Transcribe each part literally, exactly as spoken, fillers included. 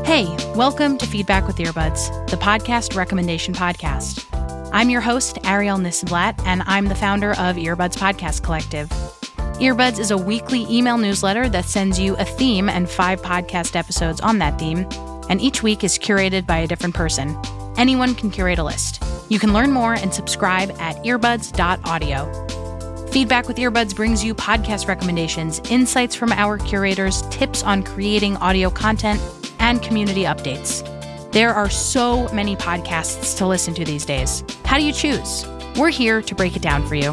Hey, welcome to Feedback with Earbuds, the podcast recommendation podcast. I'm your host, Ariel Nissenblatt, and I'm the founder of Earbuds Podcast Collective. Earbuds is a weekly email newsletter that sends you a theme and five podcast episodes on that theme, and each week is curated by a different person. Anyone can curate a list. You can learn more and subscribe at earbuds dot audio. Feedback with Earbuds brings you podcast recommendations, insights from our curators, tips on creating audio content, and community updates. There are so many podcasts to listen to these days. How do you choose? We're here to break it down for you.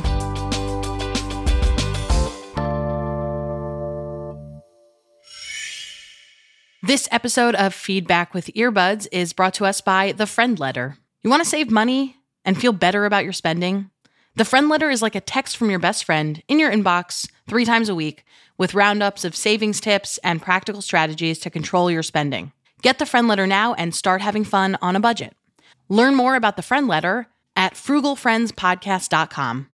This episode of Feedback with Earbuds is brought to us by The Friend Letter. You want to save money and feel better about your spending? The Friend Letter is like a text from your best friend in your inbox three times a week with roundups of savings tips and practical strategies to control your spending. Get the Friend Letter now and start having fun on a budget. Learn more about the Friend Letter at frugal friends podcast dot com.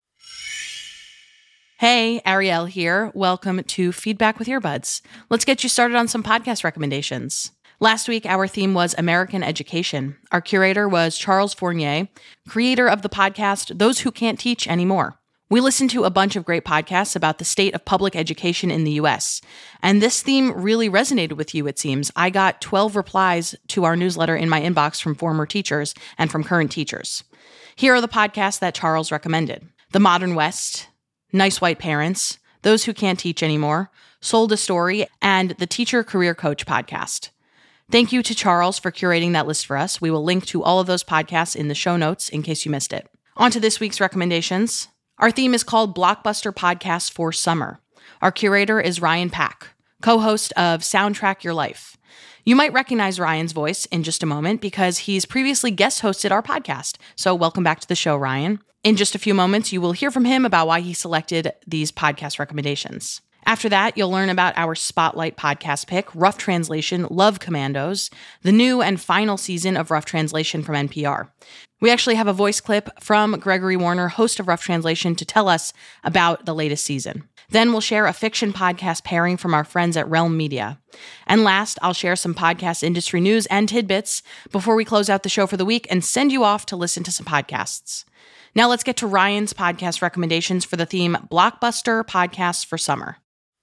Hey, Ariel here. Welcome to Feedback with Earbuds. Let's get you started on some podcast recommendations. Last week, our theme was American education. Our curator was Charles Fournier, creator of the podcast Those Who Can't Teach Anymore. We listened to a bunch of great podcasts about the state of public education in the U S, and this theme really resonated with you, it seems. I got twelve replies to our newsletter in my inbox from former teachers and from current teachers. Here are the podcasts that Charles recommended: The Modern West, Nice White Parents, Those Who Can't Teach Anymore, Sold a Story, and the Teacher Career Coach podcast. Thank you to Charles for curating that list for us. We will link to all of those podcasts in the show notes in case you missed it. On to this week's recommendations. Our theme is called Blockbuster Podcasts for Summer. Our curator is Ryan Pack, co-host of Soundtrack Your Life. You might recognize Ryan's voice in just a moment because he's previously guest hosted our podcast. So welcome back to the show, Ryan. In just a few moments, you will hear from him about why he selected these podcast recommendations. After that, you'll learn about our Spotlight podcast pick, Rough Translation, Love Commandos, the new and final season of Rough Translation from N P R. We actually have a voice clip from Gregory Warner, host of Rough Translation, to tell us about the latest season. Then we'll share a fiction podcast pairing from our friends at Realm Media. And last, I'll share some podcast industry news and tidbits before we close out the show for the week and send you off to listen to some podcasts. Now let's get to Ryan's podcast recommendations for the theme Blockbuster Podcasts for Summer.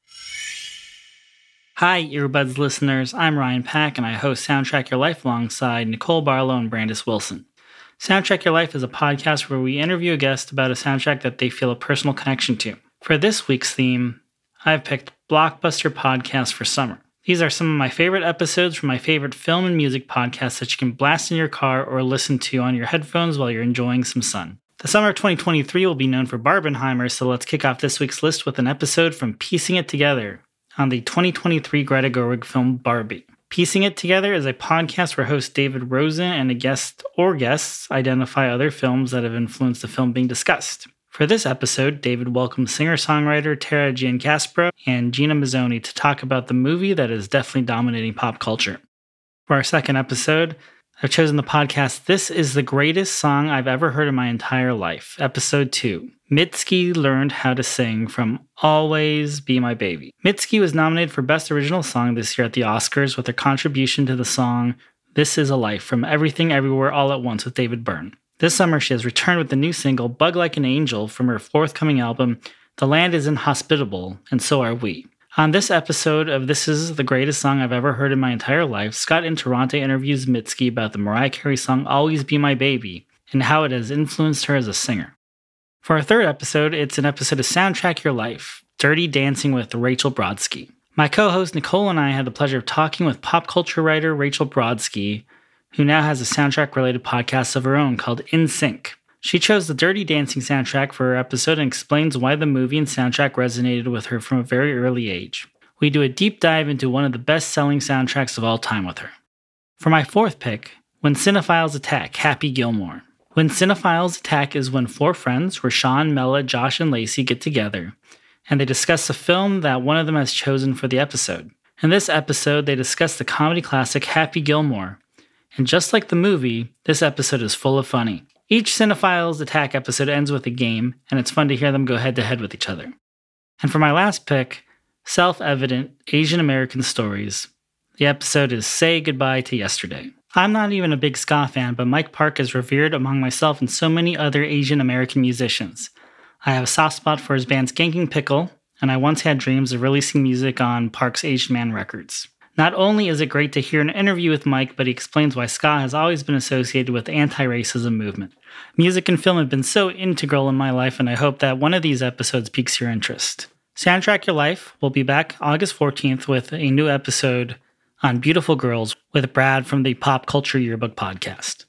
Hi, Earbuds listeners. I'm Ryan Pack, and I host Soundtrack Your Life alongside Nicole Barlow and Brandis Wilson. Soundtrack Your Life is a podcast where we interview a guest about a soundtrack that they feel a personal connection to. For this week's theme, I've picked Blockbuster Podcasts for Summer. These are some of my favorite episodes from my favorite film and music podcasts that you can blast in your car or listen to on your headphones while you're enjoying some sun. The summer of twenty twenty-three will be known for Barbenheimer, so let's kick off this week's list with an episode from Piecing It Together on the twenty twenty-three Greta Gerwig film Barbie. Piecing It Together is a podcast where host David Rosen and a guest or guests identify other films that have influenced the film being discussed. For this episode, David welcomes singer-songwriter Tara Giancaspro and Gina Mazzoni to talk about the movie that is definitely dominating pop culture. For our second episode, I've chosen the podcast This is the Greatest Song I've Ever Heard in My Entire Life, Episode two. Mitski Learned How to Sing from Always Be My Baby. Mitski was nominated for Best Original Song this year at the Oscars with her contribution to the song This Is a Life from Everything Everywhere All at Once with David Byrne. This summer, she has returned with the new single Bug Like an Angel from her forthcoming album The Land Is Inhospitable, and So Are We. On this episode of This Is the Greatest Song I've Ever Heard in My Entire Life, Scott Interrante interviews Mitski about the Mariah Carey song Always Be My Baby and how it has influenced her as a singer. For our third episode, it's an episode of Soundtrack Your Life, Dirty Dancing with Rachel Brodsky. My co-host Nicole and I had the pleasure of talking with pop culture writer Rachel Brodsky, who now has a soundtrack-related podcast of her own called In Sync. She chose the Dirty Dancing soundtrack for her episode and explains why the movie and soundtrack resonated with her from a very early age. We do a deep dive into one of the best-selling soundtracks of all time with her. For my fourth pick, When Cinephiles Attack, Happy Gilmore. When Cinephiles Attack is when four friends, Rashawn, Mela, Josh, and Lacey, get together, and they discuss a film that one of them has chosen for the episode. In this episode, they discuss the comedy classic Happy Gilmore, and just like the movie, this episode is full of funny. Each Cinephiles Attack episode ends with a game, and it's fun to hear them go head-to-head with each other. And for my last pick, Self-Evident Asian American Stories, The episode is Say Goodbye to Yesterday. I'm not even a big ska fan, but Mike Park is revered among myself and so many other Asian American musicians. I have a soft spot for his band Skanking Pickle, and I once had dreams of releasing music on Park's Asian Man Records. Not only is it great to hear an interview with Mike, but he explains why ska has always been associated with the anti-racism movement. Music and film have been so integral in my life, and I hope that one of these episodes piques your interest. Soundtrack Your Life will be back August fourteenth with a new episode on Beautiful Girls with Brad from the Pop Culture Yearbook podcast.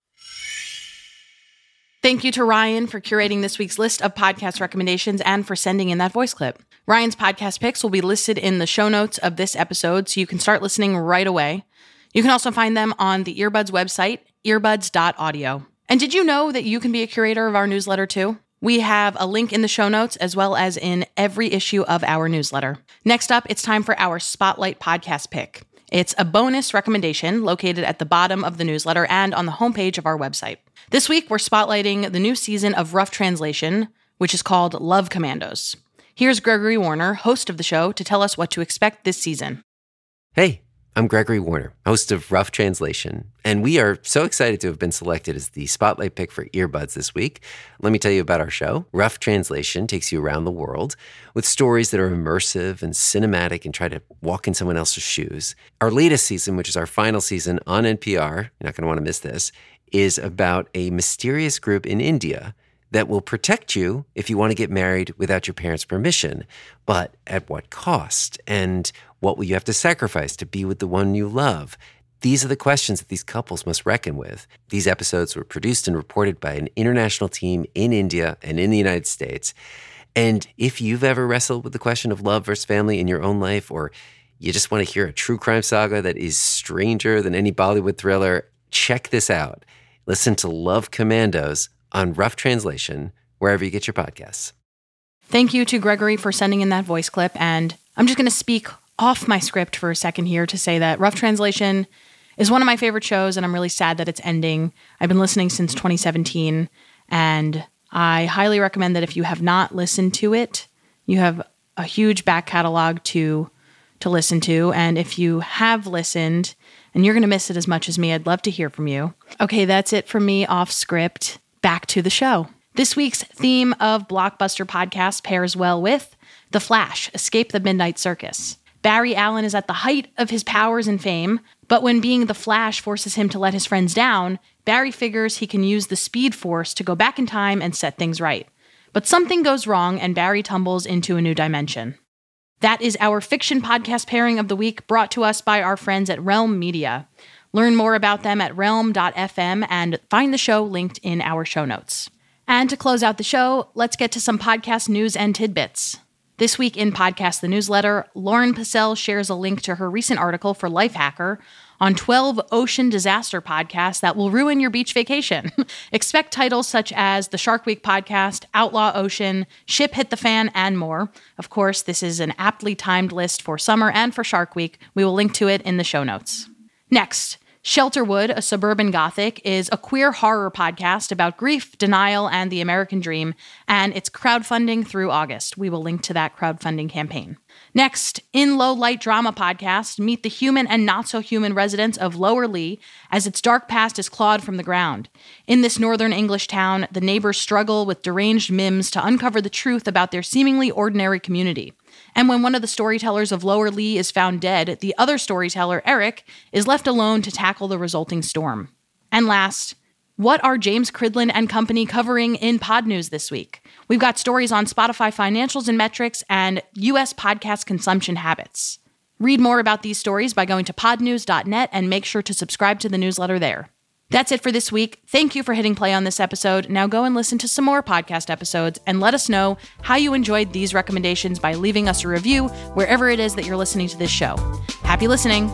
Thank you to Ryan for curating this week's list of podcast recommendations and for sending in that voice clip. Ryan's podcast picks will be listed in the show notes of this episode, so you can start listening right away. You can also find them on the Earbuds website, earbuds dot audio. And did you know that you can be a curator of our newsletter too? We have a link in the show notes as well as in every issue of our newsletter. Next up, it's time for our Spotlight podcast pick. It's a bonus recommendation located at the bottom of the newsletter and on the homepage of our website. This week, we're spotlighting the new season of Rough Translation, which is called Love Commandos. Here's Gregory Warner, host of the show, to tell us what to expect this season. Hey, I'm Gregory Warner, host of Rough Translation, and we are so excited to have been selected as the spotlight pick for Earbuds this week. Let me tell you about our show. Rough Translation takes you around the world with stories that are immersive and cinematic and try to walk in someone else's shoes. Our latest season, which is our final season on N P R, you're not going to want to miss this, is about a mysterious group in India that will protect you if you want to get married without your parents' permission. But at what cost? And what will you have to sacrifice to be with the one you love? These are the questions that these couples must reckon with. These episodes were produced and reported by an international team in India and in the United States. And if you've ever wrestled with the question of love versus family in your own life, or you just want to hear a true crime saga that is stranger than any Bollywood thriller, check this out. Listen to Love Commandos on Rough Translation, wherever you get your podcasts. Thank you to Gregory for sending in that voice clip, and I'm just going to speak off my script for a second here to say that Rough Translation is one of my favorite shows, and I'm really sad that it's ending. I've been listening since twenty seventeen, and I highly recommend that if you have not listened to it, you have a huge back catalog to to listen to, and if you have listened and you're going to miss it as much as me, I'd love to hear from you. Okay, that's it from me off script. Back to the show. This week's theme of Blockbuster Podcast pairs well with The Flash, Escape the Midnight Circus. Barry Allen is at the height of his powers and fame, but when being the Flash forces him to let his friends down, Barry figures he can use the Speed Force to go back in time and set things right. But something goes wrong and Barry tumbles into a new dimension. That is our fiction podcast pairing of the week, brought to us by our friends at Realm Media. Learn more about them at realm dot f m and find the show linked in our show notes. And to close out the show, let's get to some podcast news and tidbits. This week in Podcast the Newsletter, Lauren Passell shares a link to her recent article for Lifehacker on twelve ocean disaster podcasts that will ruin your beach vacation. Expect titles such as the Shark Week podcast, Outlaw Ocean, Ship Hit the Fan, and more. Of course, this is an aptly timed list for summer and for Shark Week. We will link to it in the show notes. Next, Shelterwood, a Suburban Gothic, is a queer horror podcast about grief, denial, and the American dream, and it's crowdfunding through August. We will link to that crowdfunding campaign. Next, in Low Light Drama podcast, meet the human and not-so-human residents of Lower Lee as its dark past is clawed from the ground. In this northern English town, the neighbors struggle with deranged mims to uncover the truth about their seemingly ordinary community. And when one of the storytellers of Lower Lee is found dead, the other storyteller, Eric, is left alone to tackle the resulting storm. And last, what are James Cridland and company covering in Pod News this week? We've got stories on Spotify financials and metrics and U S podcast consumption habits. Read more about these stories by going to pod news dot net and make sure to subscribe to the newsletter there. That's it for this week. Thank you for hitting play on this episode. Now go and listen to some more podcast episodes and let us know how you enjoyed these recommendations by leaving us a review wherever it is that you're listening to this show. Happy listening.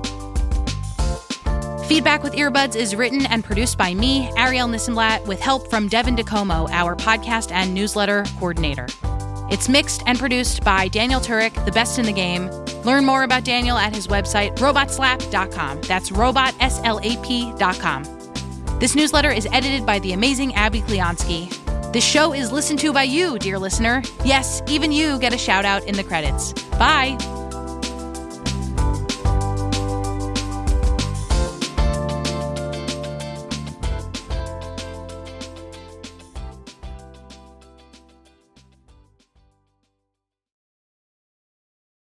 Feedback with Earbuds is written and produced by me, Ariel Nissenblatt, with help from Devin DeComo, our podcast and newsletter coordinator. It's mixed and produced by Daniel Turek, the best in the game. Learn more about Daniel at his website, robot slap dot com. That's robot slap dot com. This newsletter is edited by the amazing Abby Kleonsky. This show is listened to by you, dear listener. Yes, even you get a shout out in the credits. Bye.